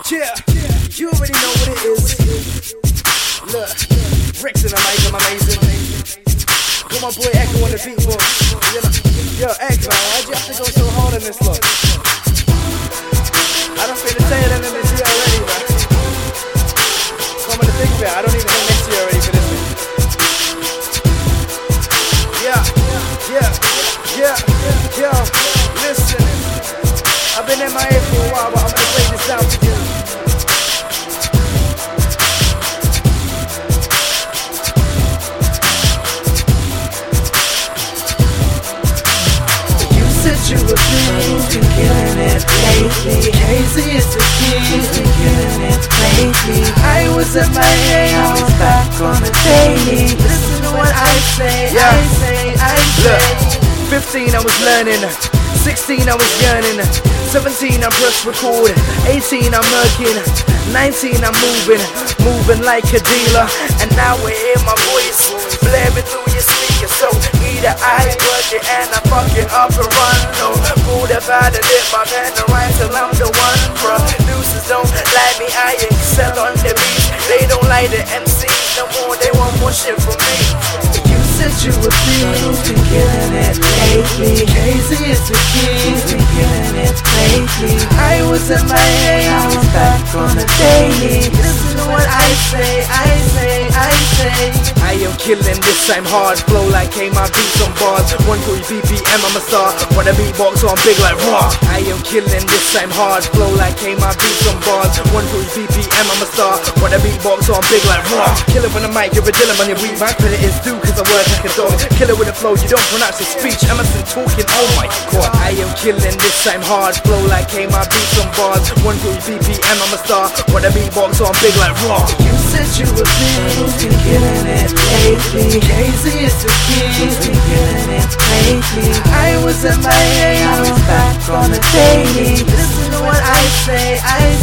Yeah, you already know what it is. Look, Rex and I'm amazing. Got my boy Echo on the beat, boy. Yo, X, man, why'd you have to go so hard on this look? I don't feel the same than this year already, man. Come on the big fair, I don't even know next year already for this thing. Yo, listen. I've been in my head for a while, but I'm gonna play this out for you. You said you were been killing it lately. Crazy is the key, been killing it lately. I was at my head, I was back on the daily. Listen to what I say, I say. 15 I was learning, 16 I was yearning, 17 I pressed record, 18 I'm murking, 19 I'm moving like a dealer. And now we hear my voice blaring through your speakers. So either I work it and I fuck it up and run, no. Food about to dip my pen and write till I'm the one. Producers don't like me, I excel on the beat. They don't like the MCs no more, they want more shit from me. You said you were been killing it lately. Crazy is the key, been killing it lately. I was in my head, I was back on the daily. Listen to what I say. I am killing this time hard, flow like my beats on bars. 140 BPM, I'm a star. Wanna beatbox so I'm big like raw. I am killing this time hard, flow like my beats on bars. 140 BPM, I'm a star. Wanna beatbox so I'm big like raw. Kill it with a mic, you're a Dylan on your weed. My credit is due cause I work like a dog. Kill it with a flow, you don't pronounce your speech. Emerson talking, oh my god. I am killing this time hard, flow like my beats on bars. 140 BPM, I'm a star. Wanna beatbox so I'm big like raw. You said you were been killing it lately. Crazy is the key, been killing it lately. I was in my head, I was back on the daily. Listen to what I say.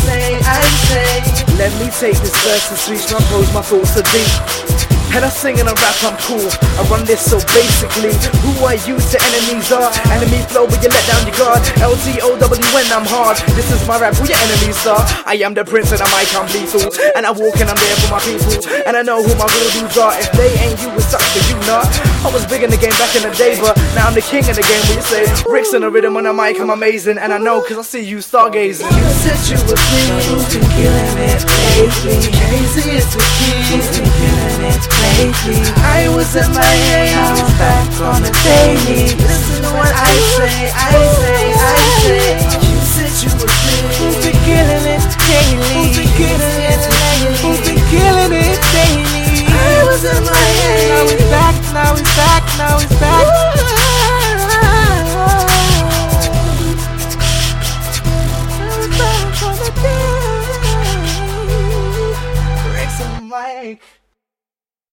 Let me take this verse and switch my pose, my thoughts are deep. And I sing and I rap, I'm cool. I run this so basically. Who I use to enemies are. Enemy flow, but you let down your guard. LTOW when I'm hard. This is my rap, who your enemies are. I am the prince and I might come lethal. And I walk and I'm there for my people. And I know who my real dudes are. If they ain't you, it's up to you not. I was big in the game back in the day, but now I'm the king of the game. What you say? Rick's in the rhythm on the mic, I'm amazing. And I know cause I see you stargazing. You said you were been killing it lately. Crazy is the key, been killing it lately. I was in my head, I was back on the daily. Listen to what I say. You said you were been killing it daily. Been killing it daily. I was in my head, now it's back. Breaks on the mic.